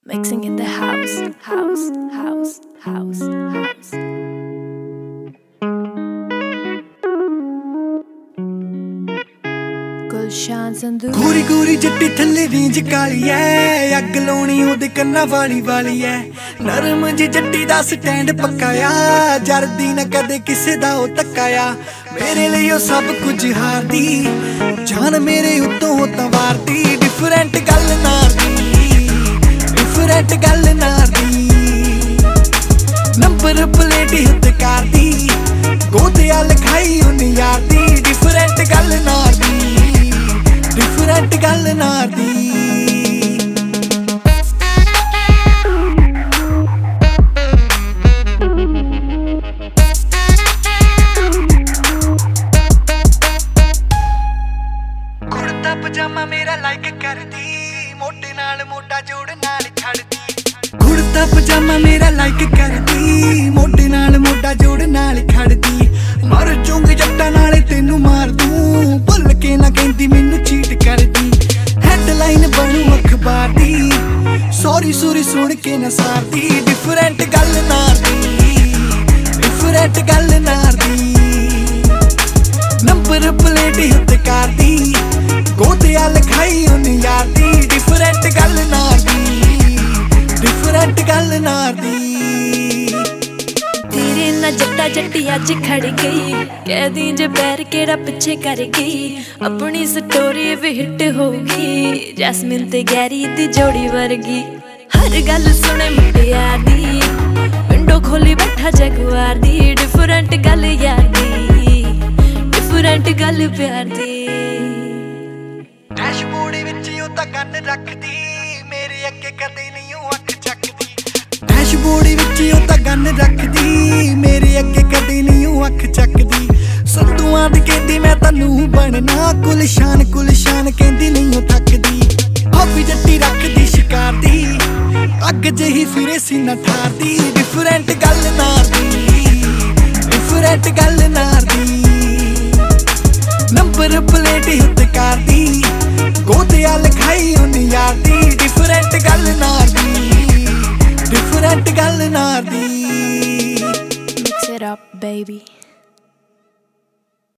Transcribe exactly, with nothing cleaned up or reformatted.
Mixing in the house, house, house, house, house. Gulshan Sandhu ਗੋਰੀ ਗੋਰੀ ਜੱਟੀ ਥੱਲੇ ਰੀਂਜ ਕਾਲੀ ਐ, ਅੱਗ ਲਾਉਣੀ ਉਹਦੇ ਕੰਨਾਂ ਵਾਲੀ ਵਾਲੀ ਐ। ਨਰਮ ਜੀ ਜੱਟੀ ਦਾ ਸਟੈਂਡ ਪੱਕਾ ਆ, ਜਰਦੀ ਨਾ ਕਦੇ ਕਿਸੇ ਦਾ ਉਹ ਧੱਕਾ ਆ। ਮੇਰੇ ਲਈ ਉਹ ਸਭ ਕੁਝ ਹਾਰਦੀ, ਜਾਨ ਮੇਰੇ ਉੱਤੋਂ ਤਾਂ ਵਾਰਦੀ। ਡਿਫਰੈਂਟ ਗੱਲ ਨਾਰਦੀ, ਡਿਫਰੈਂਟ ਗੱਲ ਨਾਰਦੀ। ਨੰਬਰ ਪਲੇਟ ਉੱਤੇ ਕਰਦੀ, ਗੋਤਿਆ ਲਿਖਾਈ ਉਹਨੇ ਯਾਰ ਦੀ। ਡਿਫਰੈਂਟ ਗੱਲ ਨਾਰਦੀ, ਡਿਫਰੈਂਟ ਗੱਲ ਨਾਰਦੀ। ਕੁੜਤਾ ਪਜਾਮਾ ਮੇਰਾ ਲਾਈਕ ਕਰਦੀ, ਮੋਢੇ ਨਾਲ ਮੋਢਾ ਜੋੜ ਨਾਲ ਖੜਦੀ। ਕੁੜਤਾ ਪਜਾਮਾ ਮੇਰਾ ਲਾਈਕ ਕਰਦੀ, ਮੋਢੇ ਨਾਲ ਮੋਢਾ ਜੋੜ ਨਾਲ ਖੜਦੀ। ਮਰ ਜੂੰਗ ਜੱਟਾਂ ਨਾਲੇ ਤੈਨੂੰ ਮਾਰ ਦੂੰ, ਭੁੱਲ ਕੇ ਨਾ ਕਹਿੰਦੀ ਮੈਨੂੰ ਚੀਟ ਕਰਦੀ। ਹੈਡਲਾਈਨ ਬਣੂ ਅਖਬਾਰ ਦੀ, ਸੌਰੀ ਸੂਰੀ ਸੁਣ ਕੇ ਨਾ ਸਾਰਦੀ। ਡਿਫਰੈਂਟ ਗੱਲ ਨਾਰਦੀ, ਡਿਫਰੈਂਟ ਗੱਲ ਨਾਰਦੀ। ਨੰਬਰ ਪਲੇਟ ਉੱਤੇ ਕਰਦੀ, ਗੋਤਿਆ ਲਿਖਾਈ ਉਹਨੇ ਯਾਰ ਦੀ। ਡਿਫਰੈਂਟ ਗੱਲ ਨਾਰਦੀ, ਡਿਫਰੈਂਟ ਗੱਲ ਨਾਰਦੀ। तेरे ना जट्टा जट्टी अज खड़ गई, कहदी जे पैर केड़ा पिछे कर गई। अपनी स्टोरी भी हिट होगी, जैस्मिन ते गैरी दी जोड़ी वर्गी। हर गल सुने मुटियार दी, विंडो खोली बैठा जगवार दी। डिफरेंट गल यार दी, डिफरेंट गल प्यार दी। ਡੈਸ਼ਬੋਰਡ ਵਿੱਚ ਉਹ ਤਾਂ ਗੰਨ ਰੱਖਦੀ, ਮੇਰੇ ਅੱਗੇ ਕਦੇ ਨਹੀਂ ਉਹ ਅੱਖ ਚੱਕਦੀ। ਡੈਸ਼ਬੋਰਡ ਵਿੱਚ ਉਹ ਤਾਂ ਗੰਨ ਰੱਖਦੀ, ਮੇਰੇ ਅੱਗੇ ਕਦੇ ਨਹੀਂ ਉਹ ਅੱਖ ਚੱਕਦੀ। ਸੰਧੂਆਂ ਦੀ ਕਹਿੰਦੀ ਮੈਂ ਤੈਨੂੰ ਬਣਨਾ, ਗੁਲਸ਼ਾਨ ਗੁਲਸ਼ਾਨ ਕਹਿੰਦੀ ਨਹੀਂ ਉਹ ਥੱਕਦੀ। ਹਾਬੀ ਜੱਟੀ ਰੱਖਦੀ ਸ਼ਿਕਾਰ ਦੀ, ਅੱਗ ਜਿਹੀ ਫਿਰੇ ਸੀਨਾ ਠਾਰਦੀ। ਡਿਫਰੈਂਟ ਗੱਲ ਨਾਰਦੀ, ਡਿਫਰੈਂਟ ਗੱਲ ਨਾਰਦੀ। ਨੰਬਰ ਪਲੇਟ ਉੱਤੇ ਕਰਦੀ, ਗੋਤਿਆ ਲਿਖਾਈ ਉਹਨੇ ਯਾਰ ਦੀ। ਡਿਫਰੈਂਟ ਗੱਲ ਨਾਰਦੀ, ਡਿਫਰੈਂਟ ਗੱਲ ਨਾਰਦੀ। Mix it up, baby.